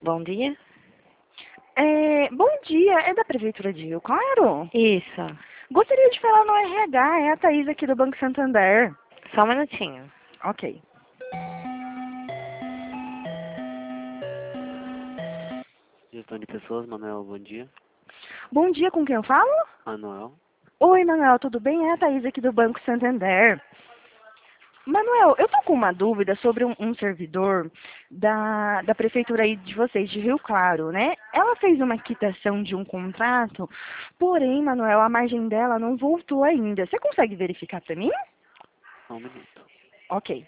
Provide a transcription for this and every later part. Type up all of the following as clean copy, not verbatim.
Bom dia. Bom dia, é da Prefeitura de Rio Claro? Isso. Gostaria de falar no RH, é a Thaís aqui do Banco Santander. Só um minutinho. Ok. Gestão de pessoas, Manuel, bom dia. Bom dia, com quem eu falo? Manuel. Oi, Manuel, tudo bem? É a Thaís aqui do Banco Santander. Manuel, eu tô com uma dúvida sobre um servidor da prefeitura aí de vocês, de Rio Claro, né? Ela fez uma quitação de um contrato, porém, Manuel, a margem dela não voltou ainda. Você consegue verificar para mim? Só um minuto. Ok.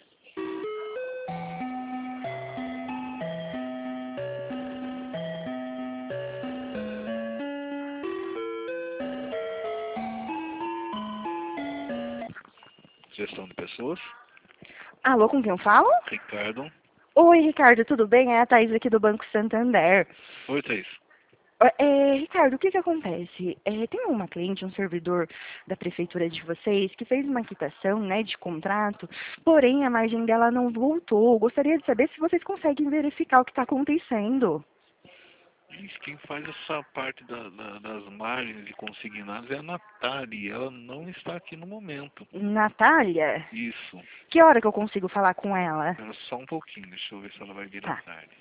Gestão de pessoas. Alô, com quem eu falo? Ricardo. Oi, Ricardo, tudo bem? É a Thaís aqui do Banco Santander. Oi, Thaís. Ricardo, o que acontece? Tem uma cliente, um servidor da prefeitura de vocês, que fez uma quitação, né, de contrato, porém a margem dela não voltou. Gostaria de saber se vocês conseguem verificar o que está acontecendo. Isso, quem faz essa parte das margens e consignados é a Natália. Ela não está aqui no momento. Natália? Isso. Que hora que eu consigo falar com ela? Espera só um pouquinho. Deixa eu ver se ela vai vir à Tá. tarde.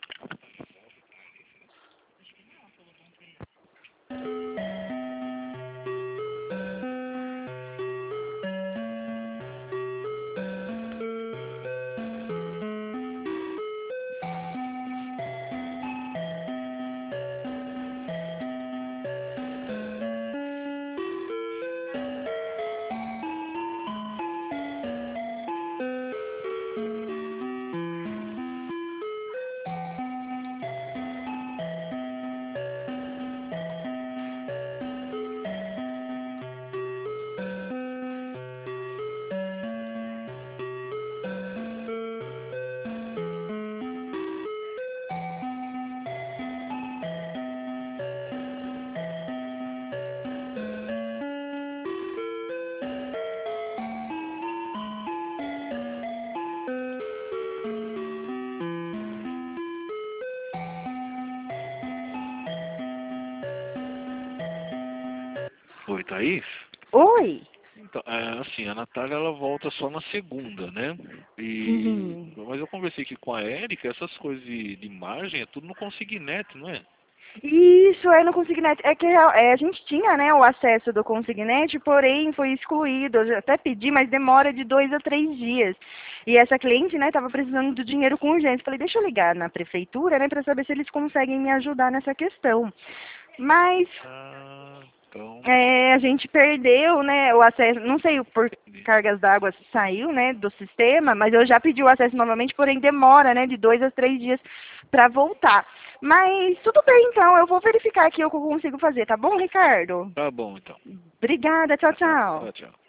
Oi, Thaís? Oi? Então, assim, a Natália ela volta só na segunda, né? Uhum. Mas eu conversei aqui com a Érica, essas coisas de margem é tudo no Consignet, não é? Isso, é no Consignet. É que a gente tinha, né, o acesso do Consignet, porém foi excluído. Eu já até pedi, mas demora de 2 a 3 dias. E essa cliente, né, estava precisando do dinheiro com urgência. Falei, deixa eu ligar na prefeitura, né, para saber se eles conseguem me ajudar nessa questão. Mas Então, a gente perdeu, né, o acesso, não sei por cargas d'água saiu, né, do sistema, mas eu já pedi o acesso novamente, porém demora, né, de 2 a 3 dias para voltar. Mas tudo bem, então, eu vou verificar aqui o que eu consigo fazer, tá bom, Ricardo? tá bom, então. Obrigada, tchau, tchau. Tchau, tchau.